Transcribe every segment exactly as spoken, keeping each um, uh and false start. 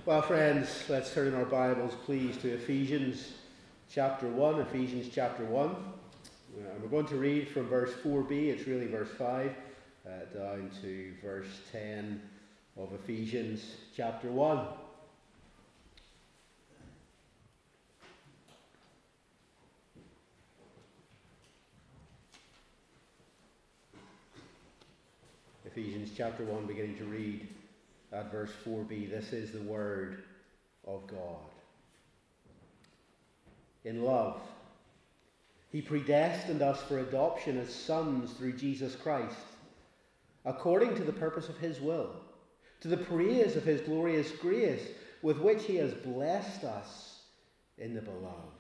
Well, friends, let's turn our Bibles, please, to Ephesians chapter one. Ephesians chapter one. Uh, we're going to read from verse four b, it's really verse five, uh, down to verse ten of Ephesians chapter one. Ephesians chapter one, beginning to read at verse four b. This is the word of God. In love, he predestined us for adoption as sons through Jesus Christ, according to the purpose of his will, to the praise of his glorious grace, with which he has blessed us in the beloved.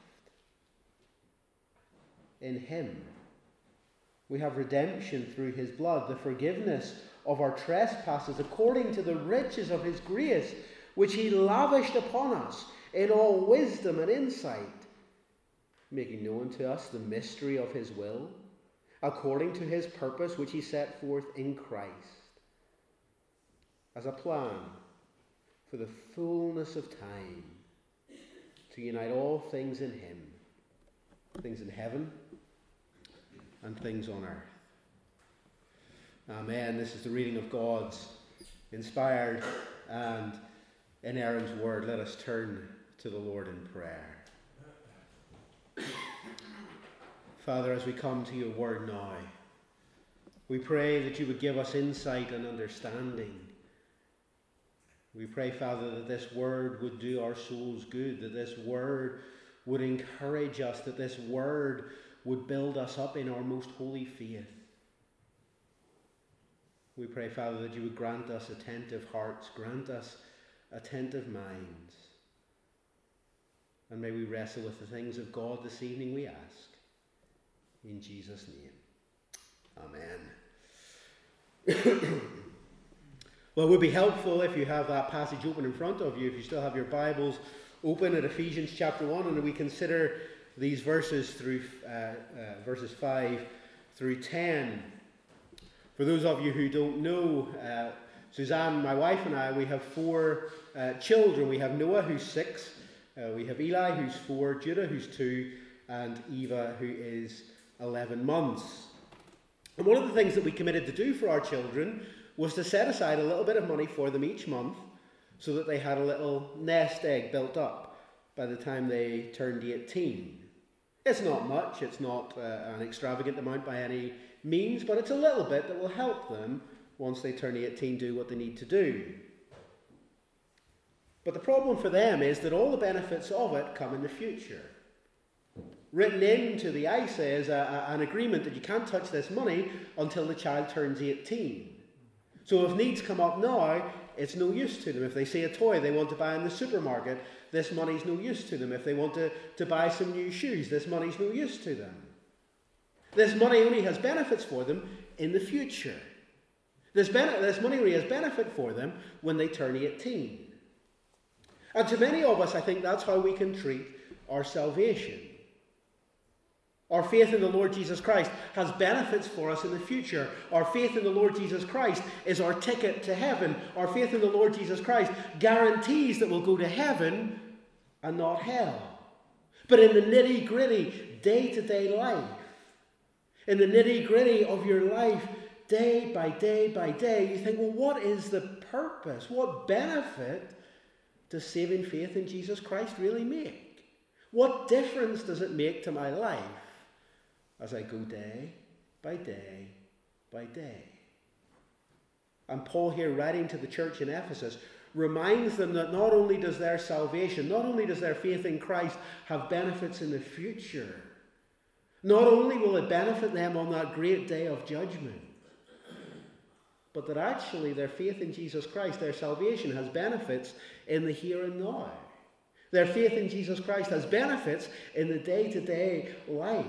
In him we have redemption through his blood, the forgiveness of our trespasses, according to the riches of his grace, which he lavished upon us in all wisdom and insight, making known to us the mystery of his will, according to his purpose, which he set forth in Christ, as a plan for the fullness of time, to unite all things in him, things in heaven and things on earth. Amen. This is the reading of God's inspired and inerrant word. Let us turn to the Lord in prayer. Father, as we come to your word now, we pray that you would give us insight and understanding. We pray, Father, that this word would do our souls good, that this word would encourage us, that this word would build us up in our most holy faith. We pray, Father, that you would grant us attentive hearts, grant us attentive minds. And may we wrestle with the things of God this evening, we ask. In Jesus' name. Amen. Well, it would be helpful if you have that passage open in front of you, if you still have your Bibles open at Ephesians chapter one, and we consider these verses through uh, uh, verses five through ten. For those of you who don't know, uh, Suzanne, my wife, and I, we have four uh, children. We have Noah, who's six. Uh, we have Eli, who's four. Judah, who's two. And Eva, who is eleven months. And one of the things that we committed to do for our children was to set aside a little bit of money for them each month so that they had a little nest egg built up by the time they turned eighteen. It's not much. It's not uh, an extravagant amount by any means, but it's a little bit that will help them once they turn eighteen do what they need to do. But the problem for them is that all the benefits of it come in the future. Written into the I S A is a, a, an agreement that you can't touch this money until the child turns eighteen. So if needs come up now, it's no use to them. If they see a toy they want to buy in the supermarket, this money's no use to them. If they want to, to buy some new shoes, this money's no use to them. This money only has benefits for them in the future. This, bene- this money only has benefit for them when they turn eighteen. And to many of us, I think that's how we can treat our salvation. Our faith in the Lord Jesus Christ has benefits for us in the future. Our faith in the Lord Jesus Christ is our ticket to heaven. Our faith in the Lord Jesus Christ guarantees that we'll go to heaven and not hell. But in the nitty-gritty, day-to-day life, in the nitty-gritty of your life, day by day by day, you think, well, what is the purpose? What benefit does saving faith in Jesus Christ really make? What difference does it make to my life as I go day by day by day? And Paul here, writing to the church in Ephesus, reminds them that not only does their salvation, not only does their faith in Christ have benefits in the future, not only will it benefit them on that great day of judgment, but that actually their faith in Jesus Christ, their salvation, has benefits in the here and now. Their faith in Jesus Christ has benefits in the day-to-day life.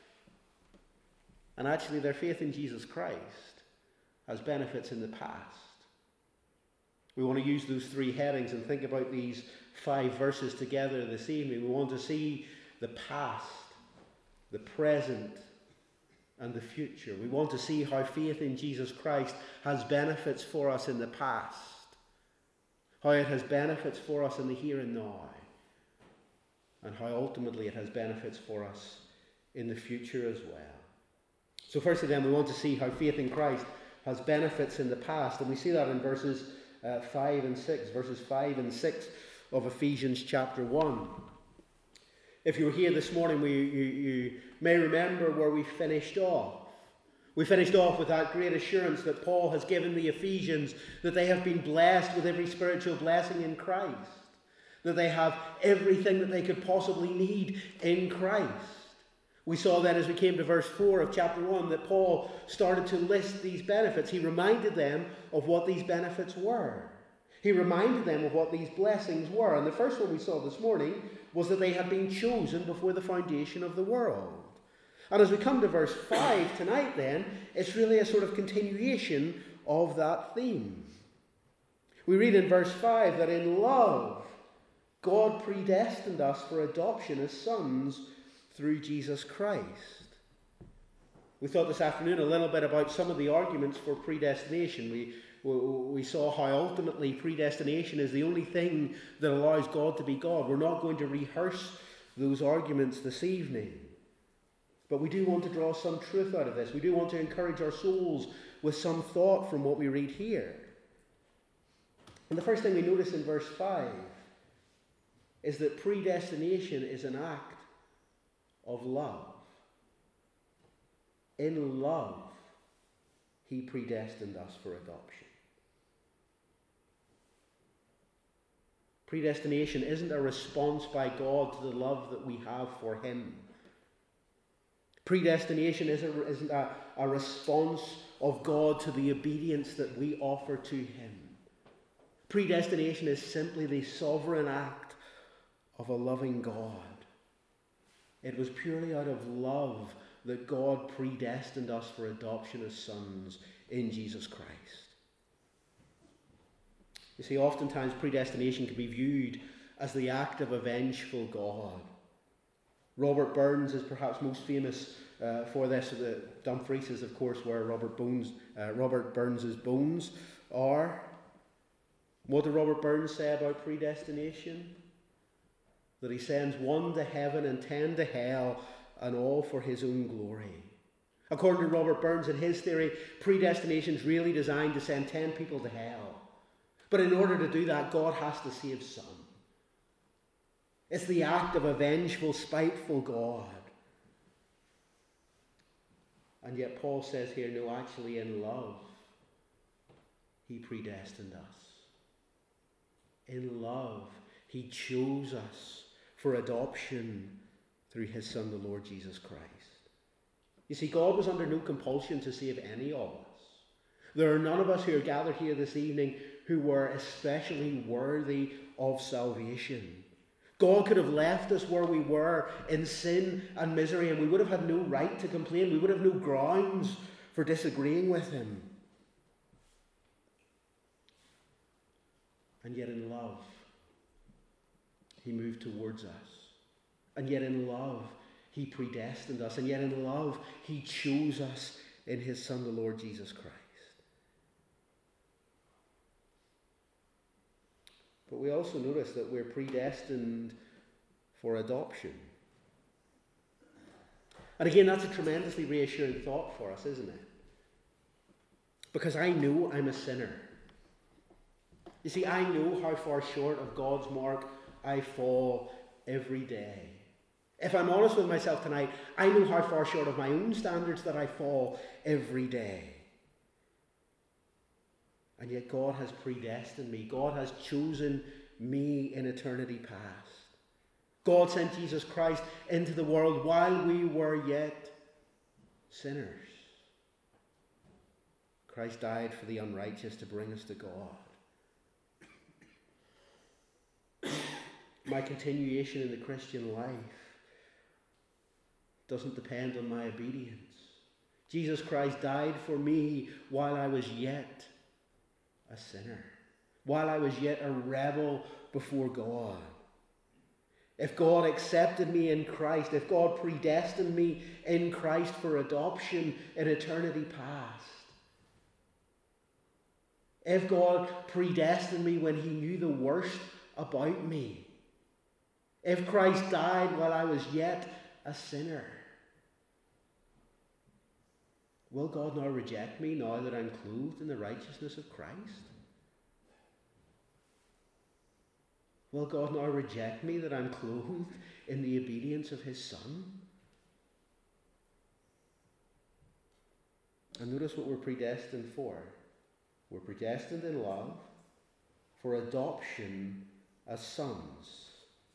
And actually their faith in Jesus Christ has benefits in the past. We want to use those three headings and think about these five verses together this evening. We want to see the past, the present, and the future. We want to see how faith in Jesus Christ has benefits for us in the past. how it has benefits for us in the here and now, and how ultimately it has benefits for us in the future as well. So firstly then, we want to see how faith in Christ has benefits in the past, and we see that in verses uh, five and six, verses five and six of Ephesians chapter one. If you were here this morning, we, you, you may remember where we finished off. We finished off with that great assurance that Paul has given the Ephesians, that they have been blessed with every spiritual blessing in Christ, that they have everything that they could possibly need in Christ. We saw then as we came to verse four of chapter one that Paul started to list these benefits. He reminded them of what these benefits were. He reminded them of what these blessings were. And the first one we saw this morning was that they had been chosen before the foundation of the world. And as we come to verse five tonight then, it's really a sort of continuation of that theme. We read in verse five that in love, God predestined us for adoption as sons through Jesus Christ. We thought this afternoon a little bit about some of the arguments for predestination. We, we, we saw how ultimately predestination is the only thing that allows God to be God. We're not going to rehearse those arguments this evening. But we do want to draw some truth out of this. We do want to encourage our souls with some thought from what we read here. And the first thing we notice in verse five is that predestination is an act of love. In love, he predestined us for adoption. Predestination isn't a response by God to the love that we have for him. Predestination isn't, isn't a, a response of God to the obedience that we offer to him. Predestination is simply the sovereign act of a loving God. It was purely out of love that God predestined us for adoption as sons in Jesus Christ. You see, oftentimes predestination can be viewed as the act of a vengeful God. Robert Burns is perhaps most famous uh, for this. The Dumfries is, of course, where Robert, Bones, uh, Robert Burns' bones are. What did Robert Burns say about predestination? That he sends one to heaven and ten to hell, and all for his own glory. According to Robert Burns, in his theory, predestination is really designed to send ten people to hell. But in order to do that, God has to save some. It's the act of a vengeful, spiteful God. And yet Paul says here, no, actually in love, he predestined us. In love, he chose us for adoption through his Son, the Lord Jesus Christ. You see, God was under no compulsion to save any of us. There are none of us who are gathered here this evening who were especially worthy of salvation. God could have left us where we were in sin and misery, and we would have had no right to complain. We would have no grounds for disagreeing with him. And yet in love, he moved towards us. And yet in love, he predestined us. And yet in love, he chose us in his Son, the Lord Jesus Christ. But we also notice that we're predestined for adoption. And again, that's a tremendously reassuring thought for us, isn't it? Because I know I'm a sinner. You see, I know how far short of God's mark I fall every day. If I'm honest with myself tonight, I know how far short of my own standards that I fall every day. And yet God has predestined me. God has chosen me in eternity past. God sent Jesus Christ into the world while we were yet sinners. Christ died for the unrighteous to bring us to God. My continuation in the Christian life doesn't depend on my obedience. Jesus Christ died for me while I was yet a sinner, while I was yet a rebel before God. If God accepted me in Christ, if God predestined me in Christ for adoption in eternity past, If God predestined me when he knew the worst about me. If Christ died while I was yet a sinner. Will God now reject me now that I'm clothed in the righteousness of Christ? Will God now reject me that I'm clothed in the obedience of his Son? And notice what we're predestined for. We're predestined in love for adoption as sons.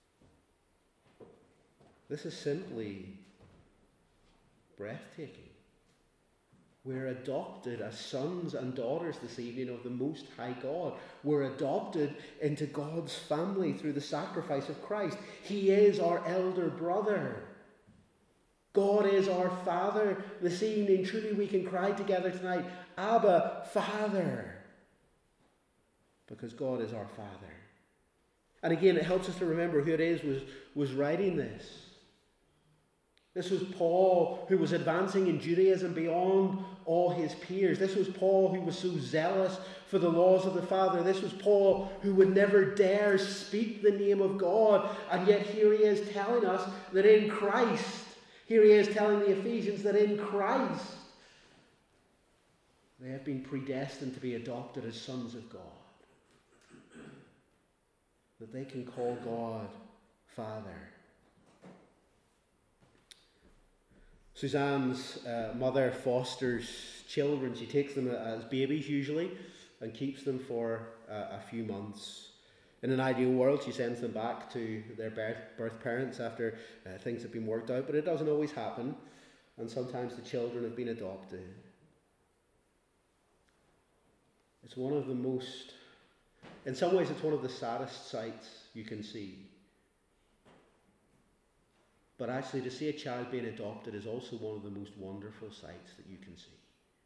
This is simply breathtaking. We're adopted as sons and daughters this evening of the Most High God. We're adopted into God's family through the sacrifice of Christ. He is our elder brother. God is our Father this evening. Truly we can cry together tonight, Abba, Father. Because God is our Father. And again, it helps us to remember who it is was, was writing this. This was Paul, who was advancing in Judaism beyond all his peers. This was Paul, who was so zealous for the laws of the Father. This was Paul, who would never dare speak the name of God. And yet here he is telling us that in Christ, here he is telling the Ephesians that in Christ, they have been predestined to be adopted as sons of God. That they can call God Father. Suzanne's uh, mother fosters children. She takes them as babies usually and keeps them for uh, a few months. In an ideal world, she sends them back to their birth, birth parents after uh, things have been worked out, but it doesn't always happen, and sometimes the children have been adopted. It's one of the most, in some ways it's one of the saddest sights you can see. But actually, to see a child being adopted is also one of the most wonderful sights that you can see.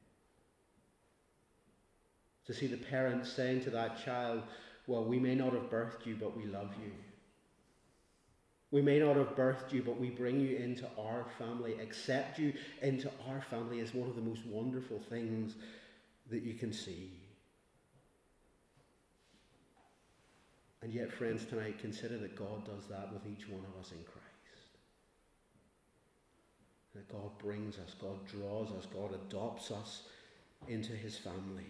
To see the parents saying to that child, well, we may not have birthed you, but we love you. We may not have birthed you, but we bring you into our family. Accept you into our family is one of the most wonderful things that you can see. And yet, friends, tonight, consider that God does that with each one of us in Christ. That God brings us, God draws us, God adopts us into his family.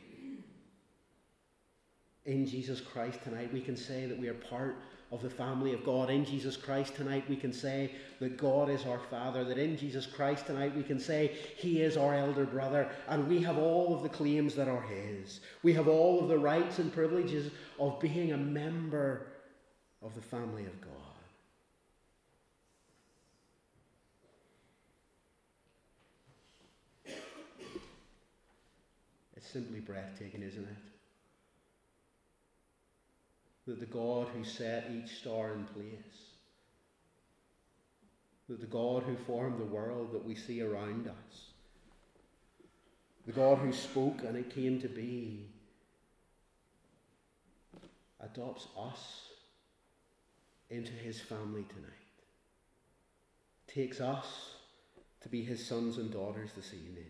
In Jesus Christ tonight, we can say that we are part of the family of God. In Jesus Christ tonight, we can say that God is our Father. That in Jesus Christ tonight, we can say he is our elder brother. And we have all of the claims that are his. We have all of the rights and privileges of being a member of the family of God. It's simply breathtaking, isn't it? That the God who set each star in place, that the God who formed the world that we see around us, the God who spoke and it came to be, adopts us into his family tonight, takes us to be his sons and daughters this evening.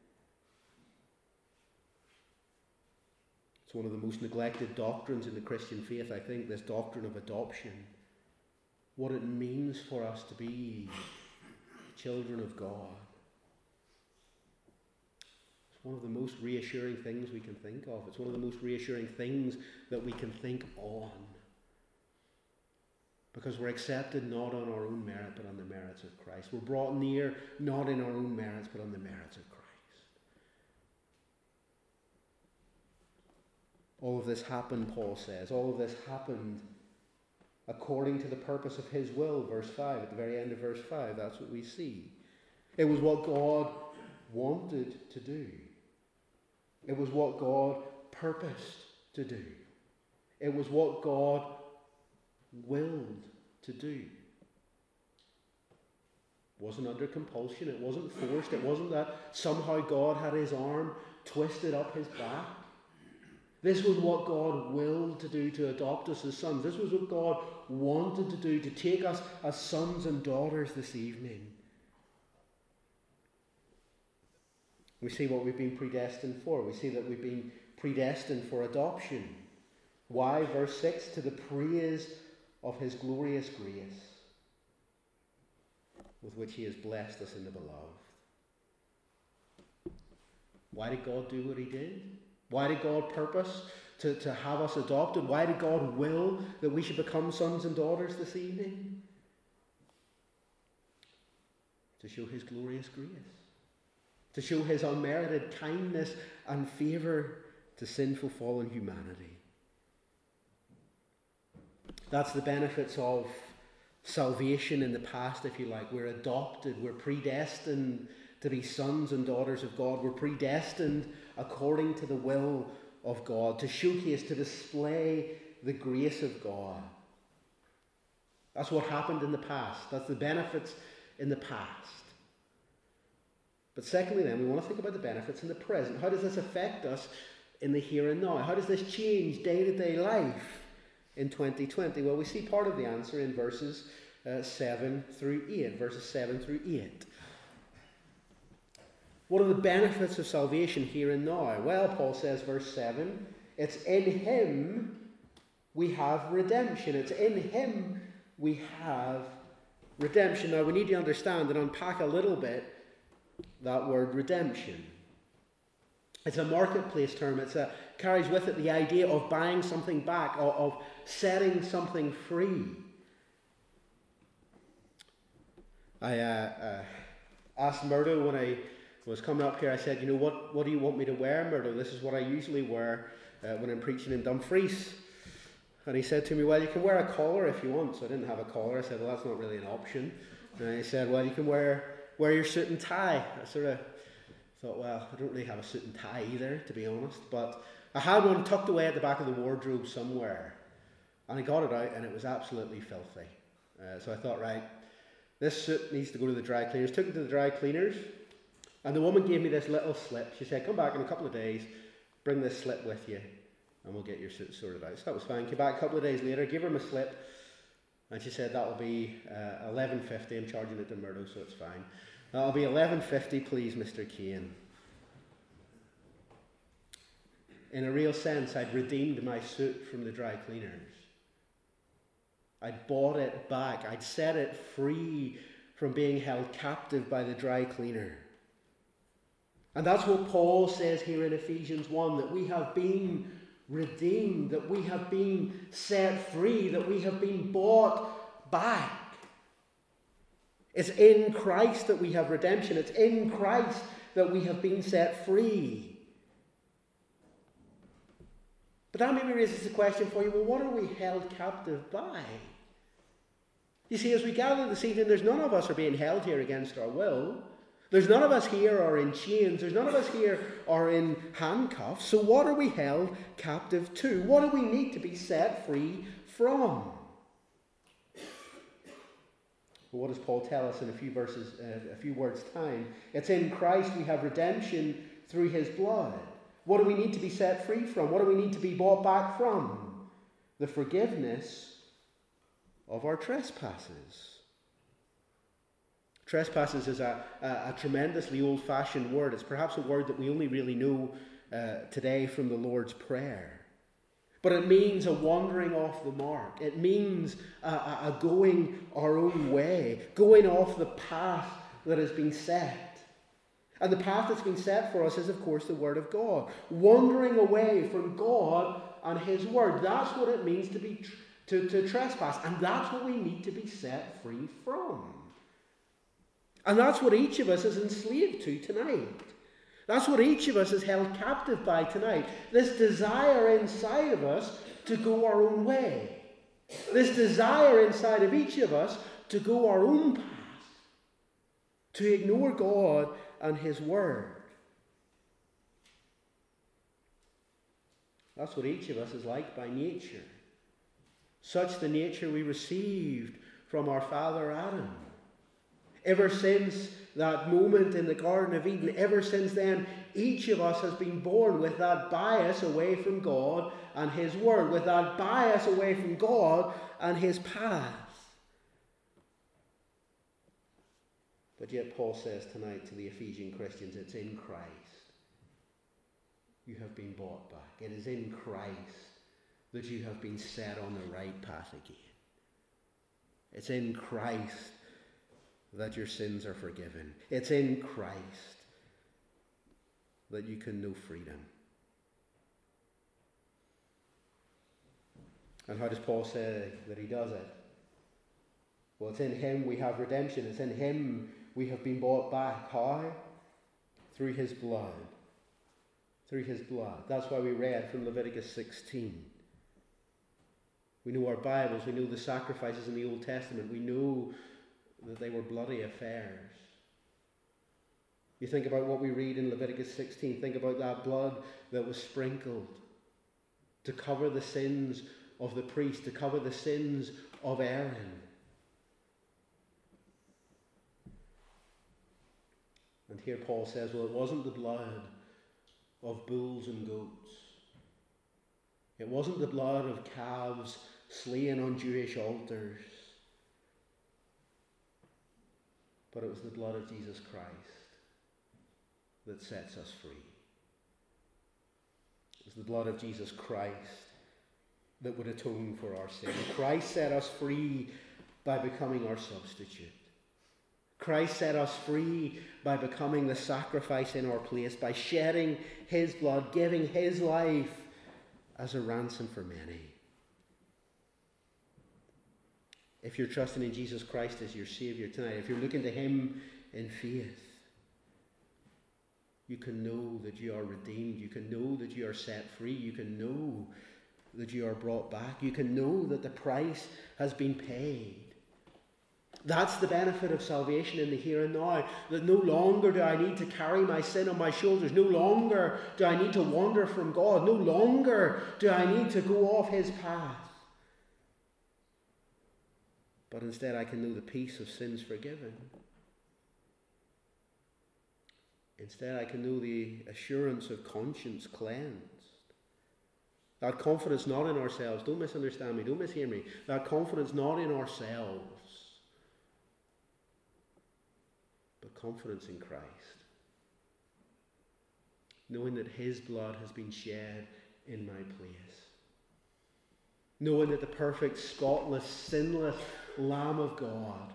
It's one of the most neglected doctrines in the Christian faith, I think, this doctrine of adoption. What it means for us to be children of God. It's one of the most reassuring things we can think of. It's one of the most reassuring things that we can think on. Because we're accepted not on our own merit, but on the merits of Christ. We're brought near not in our own merits, but on the merits of Christ. All of this happened, Paul says. All of this happened according to the purpose of his will, verse five. At the very end of verse five, that's what we see. It was what God wanted to do. It was what God purposed to do. It was what God willed to do. It wasn't under compulsion. It wasn't forced. It wasn't that somehow God had his arm twisted up his back. This was what God willed to do, to adopt us as sons. This was what God wanted to do, to take us as sons and daughters this evening. We see what we've been predestined for. We see that we've been predestined for adoption. Why? Verse six, to the praise of his glorious grace, with which he has blessed us in the beloved. Why did God do what he did? Why did God purpose to, to have us adopted? Why did God will that we should become sons and daughters this evening? To show his glorious grace. To show his unmerited kindness and favour to sinful fallen humanity. That's the benefits of salvation in the past, if you like. We're adopted, we're predestined to be sons and daughters of God. We're predestined according to the will of God, to showcase, to display the grace of God. That's what happened in the past. That's the benefits in the past. But secondly then, we want to think about the benefits in the present. How does this affect us in the here and now? How does this change day-to-day life in twenty twenty? Well, we see part of the answer in verses uh, seven through eight. Verses seven through eight. What are the benefits of salvation here and now? Well, Paul says, verse seven, it's in him we have redemption. It's in him we have redemption. Now, we need to understand and unpack a little bit that word redemption. It's a marketplace term. It carries with it the idea of buying something back, of, of setting something free. I uh, uh, asked Murdo when I was coming up here, I said, you know, what, what do you want me to wear, Murdo? This is what I usually wear uh, when I'm preaching in Dumfries. And he said to me, well, you can wear a collar if you want. So I didn't have a collar. I said, well, that's not really an option. And he said, well, you can wear, wear your suit and tie. I sort of thought, well, I don't really have a suit and tie either, to be honest. But I had one tucked away at the back of the wardrobe somewhere. And I got it out, and it was absolutely filthy. Uh, so I thought, right, this suit needs to go to the dry cleaners. Took it to the dry cleaners. And the woman gave me this little slip. She said, come back in a couple of days, bring this slip with you, and we'll get your suit sorted out. So that was fine. Came back a couple of days later, gave her my slip, and she said, that'll be uh, eleven fifty. I'm charging it to Murdo, so it's fine. That'll be eleven fifty, please, Mister Kane. In a real sense, I'd redeemed my suit from the dry cleaners. I'd bought it back. I'd set it free from being held captive by the dry cleaner. And that's what Paul says here in Ephesians one, that we have been redeemed, that we have been set free, that we have been bought back. It's in Christ that we have redemption. It's in Christ that we have been set free. But that maybe raises the question for you, well, what are we held captive by? You see, as we gather this evening, there's none of us are being held here against our will. There's none of us here are in chains. There's none of us here are in handcuffs. So what are we held captive to? What do we need to be set free from? Well, what does Paul tell us in a few verses, uh, a few words' time? It's in Christ we have redemption through his blood. What do we need to be set free from? What do we need to be bought back from? The forgiveness of our trespasses. Trespasses is a, a, a tremendously old-fashioned word. It's perhaps a word that we only really know uh, today from the Lord's Prayer. But it means a wandering off the mark. It means a, a, a going our own way, going off the path that has been set. And the path that's been set for us is, of course, the Word of God. Wandering away from God and his Word. That's what it means to be to, to trespass. And that's what we need to be set free from. And that's what each of us is enslaved to tonight. That's what each of us is held captive by tonight. This desire inside of us to go our own way. This desire inside of each of us to go our own path. To ignore God and his Word. That's what each of us is like by nature. Such the nature we received from our father Adam. Ever since that moment in the Garden of Eden, ever since then, each of us has been born with that bias away from God and his Word, with that bias away from God and his path. But yet Paul says tonight to the Ephesian Christians, it's in Christ. you have been bought back. It is in Christ that you have been set on the right path again. It's in Christ that your sins are forgiven. It's in Christ that you can know freedom. And how does Paul say that he does it? Well, it's in him we have redemption. It's in him we have been bought back. How? Through his blood. Through his blood. That's why we read from Leviticus sixteen. We know our Bibles. We know the sacrifices in the Old Testament. We know that they were bloody affairs. You think about what we read in Leviticus sixteen. Think about that blood that was sprinkled to cover the sins of the priest, to cover the sins of Aaron. And here Paul says, well, it wasn't the blood of bulls and goats. It wasn't the blood of calves slain on Jewish altars. But it was the blood of Jesus Christ that sets us free. It was the blood of Jesus Christ that would atone for our sin. Christ set us free by becoming our substitute. Christ set us free by becoming the sacrifice in our place, by shedding his blood, giving his life as a ransom for many. If you're trusting in Jesus Christ as your Saviour tonight, if you're looking to him in faith, you can know that you are redeemed. You can know that you are set free. You can know that you are brought back. You can know that the price has been paid. That's the benefit of salvation in the here and now. That no longer do I need to carry my sin on my shoulders. No longer do I need to wander from God. No longer do I need to go off his path. But instead I can know the peace of sins forgiven. Instead I can know the assurance of conscience cleansed. That confidence not in ourselves. Don't misunderstand me. Don't mishear me. That confidence not in ourselves. But confidence in Christ. Knowing that his blood has been shed in my place. Knowing that the perfect, spotless, sinless Lamb of God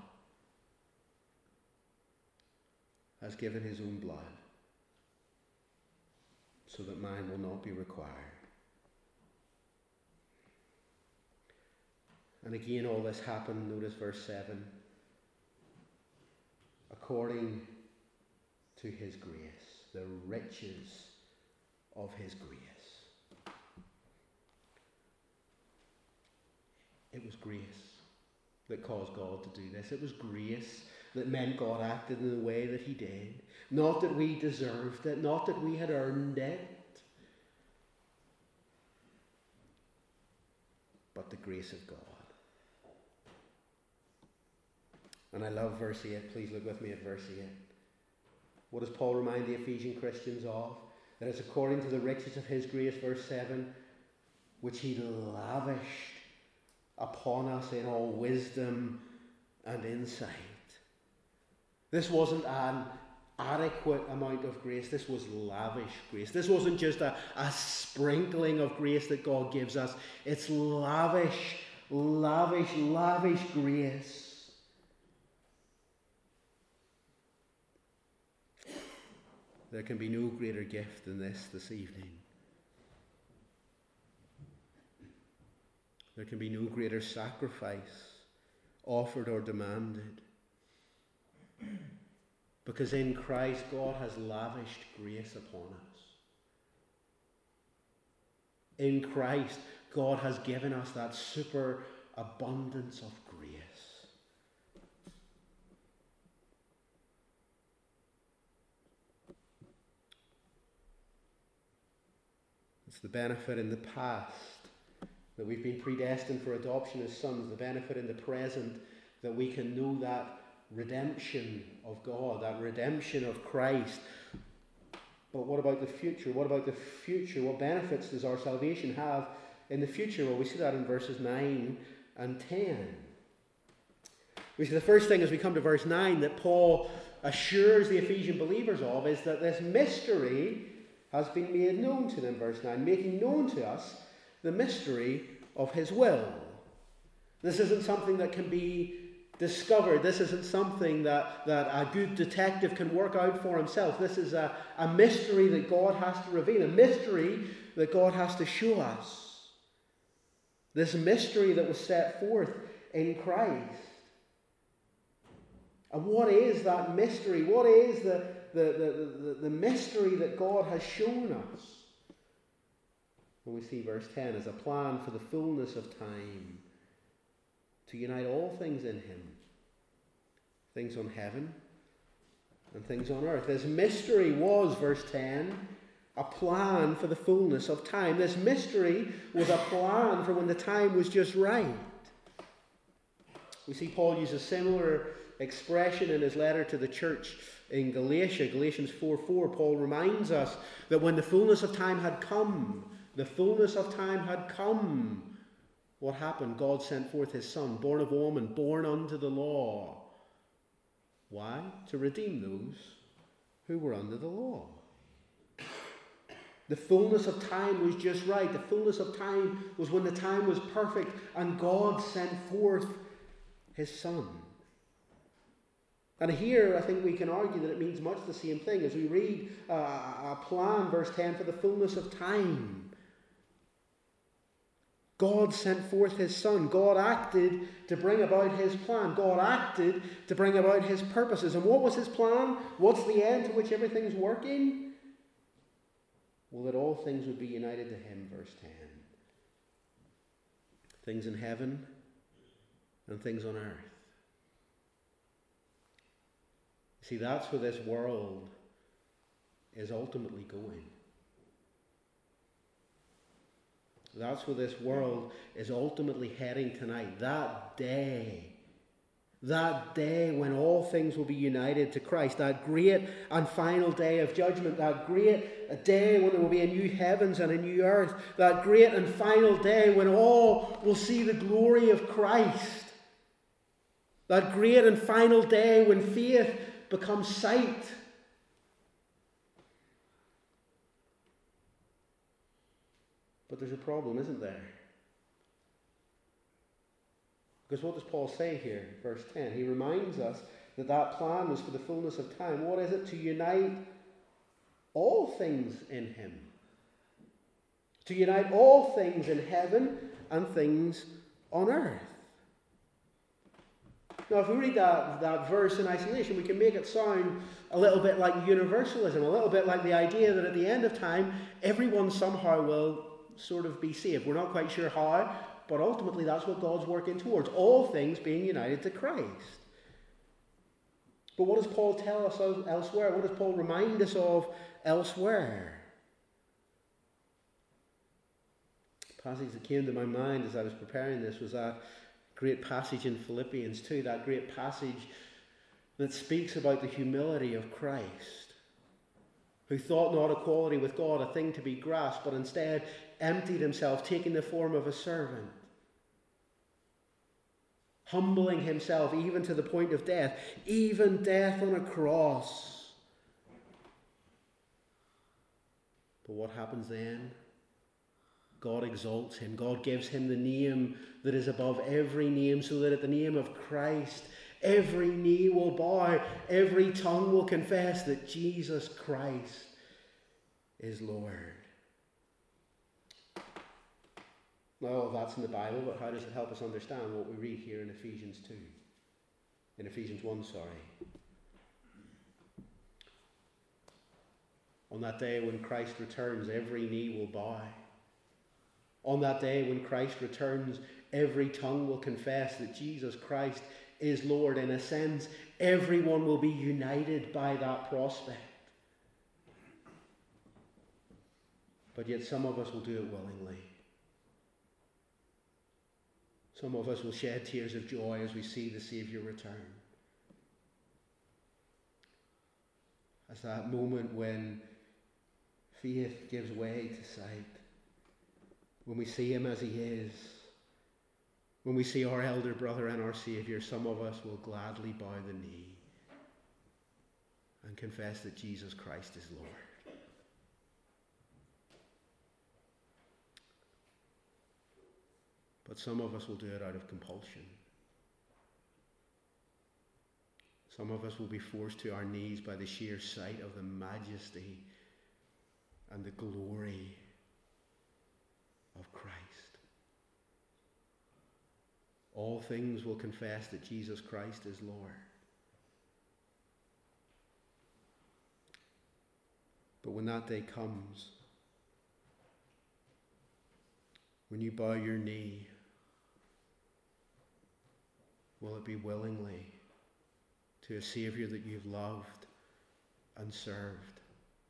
has given his own blood so that mine will not be required. And again, all this happened, notice verse seven, according to his grace, the riches of his grace. It was grace that caused God to do this. It was grace that meant God acted in the way that he did. Not that we deserved it, not that we had earned it, but the grace of God. And I love verse eight. Please look with me at verse eight. What does Paul remind the Ephesian Christians of? That it's according to the riches of his grace, verse seven, which he lavished upon us in all wisdom and insight. This wasn't an adequate amount of grace. This was lavish grace. This wasn't just a, a sprinkling of grace that God gives us. It's lavish, lavish, lavish grace. There can be no greater gift than this this evening. There can be no greater sacrifice offered or demanded. Because in Christ, God has lavished grace upon us. In Christ, God has given us that super abundance of grace. It's the benefit in the past that we've been predestined for adoption as sons, the benefit in the present that we can know that redemption of God, that redemption of Christ. But what about the future? What about the future? What benefits does our salvation have in the future? Well, we see that in verses nine and ten. We see the first thing as we come to verse nine that Paul assures the Ephesian believers of is that this mystery has been made known to them, verse nine, making known to us the mystery of his will. This isn't something that can be discovered. This isn't something that, that a good detective can work out for himself. This is a, a mystery that God has to reveal, a mystery that God has to show us. This mystery that was set forth in Christ. And what is that mystery? What is the, the, the, the, the mystery that God has shown us? When we see verse ten as a plan for the fullness of time, to unite all things in him, things on heaven and things on earth. This mystery was, verse ten, a plan for the fullness of time. This mystery was a plan for when the time was just right. We see Paul use a similar expression in his letter to the church in Galatia. Galatians four four, Paul reminds us that when the fullness of time had come, the fullness of time had come, what happened? God sent forth his Son, born of a woman, born under the law. Why? To redeem those who were under the law. The fullness of time was just right. The fullness of time was when the time was perfect and God sent forth his Son. And here I think we can argue that it means much the same thing as we read uh, a plan, verse ten, for the fullness of time. God sent forth his Son. God acted to bring about his plan. God acted to bring about his purposes. And what was his plan? What's the end to which everything's working? Well, that all things would be united to him, verse ten. Things in heaven and things on earth. See, that's where this world is ultimately going. That's where this world is ultimately heading tonight. That day. That day when all things will be united to Christ. That great and final day of judgment. That great day when there will be a new heavens and a new earth. That great and final day when all will see the glory of Christ. That great and final day when faith becomes sight. But there's a problem, isn't there? Because what does Paul say here, verse ten? He reminds us that that plan was for the fullness of time. What is it? To unite all things in him. To unite all things in heaven and things on earth. Now, if we read that, that verse in isolation, we can make it sound a little bit like universalism, a little bit like the idea that at the end of time, everyone somehow will sort of be saved. We're not quite sure how, but ultimately that's what God's working towards. All things being united to Christ. But what does Paul tell us of elsewhere? What does Paul remind us of elsewhere? The passage that came to my mind as I was preparing this was that great passage in Philippians two, that great passage that speaks about the humility of Christ, who thought not equality with God a thing to be grasped, but instead emptied himself, taking the form of a servant, humbling himself even to the point of death, even death on a cross. But what happens then? God exalts him. God gives him the name that is above every name, so that at the name of Christ, every knee will bow, every tongue will confess that Jesus Christ is Lord. Now, that's in the Bible, but how does it help us understand what we read here in Ephesians two? In Ephesians one, sorry. On that day when Christ returns, every knee will bow. On that day when Christ returns, every tongue will confess that Jesus Christ is Lord. In a sense, everyone will be united by that prospect. But yet some of us will do it willingly. Some of us will shed tears of joy as we see the Saviour return. As that moment when faith gives way to sight. When we see him as he is. When we see our elder brother and our Saviour, some of us will gladly bow the knee and confess that Jesus Christ is Lord. But some of us will do it out of compulsion. Some of us will be forced to our knees by the sheer sight of the majesty and the glory of Christ. All things will confess that Jesus Christ is Lord. But when that day comes, when you bow your knee, will it be willingly to a Saviour that you've loved and served?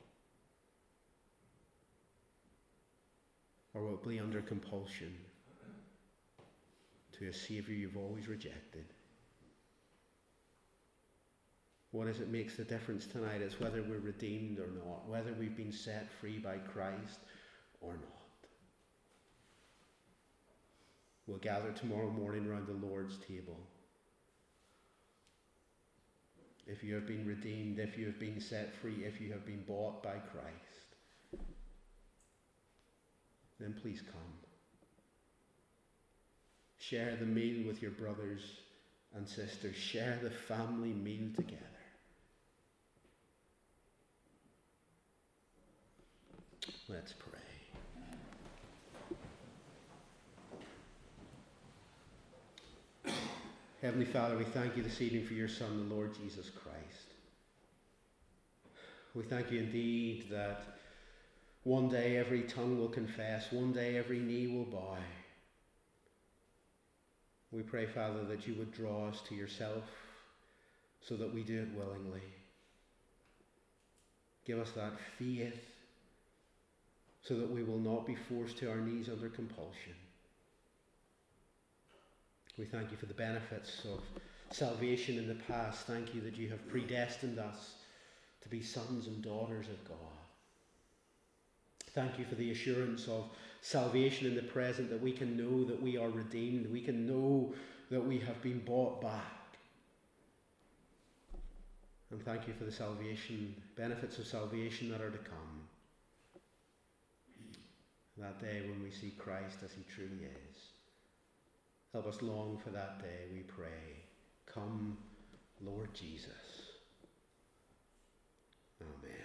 Or will it be under compulsion to a Saviour you've always rejected? What is it makes the difference tonight? It's whether we're redeemed or not, whether we've been set free by Christ or not. We'll gather tomorrow morning round the Lord's table. If you have been redeemed, if you have been set free, if you have been bought by Christ, then please come. Share the meal with your brothers and sisters. Share the family meal together. Let's pray. Heavenly Father, we thank you this evening for your Son, the Lord Jesus Christ. We thank you indeed that one day every tongue will confess, one day every knee will bow. We pray, Father, that you would draw us to yourself so that we do it willingly. Give us that faith so that we will not be forced to our knees under compulsion. We thank you for the benefits of salvation in the past. Thank you that you have predestined us to be sons and daughters of God. Thank you for the assurance of salvation in the present, that we can know that we are redeemed. We can know that we have been bought back. And thank you for the salvation, benefits of salvation that are to come. That day when we see Christ as he truly is. Help us long for that day, we pray. Come, Lord Jesus. Amen.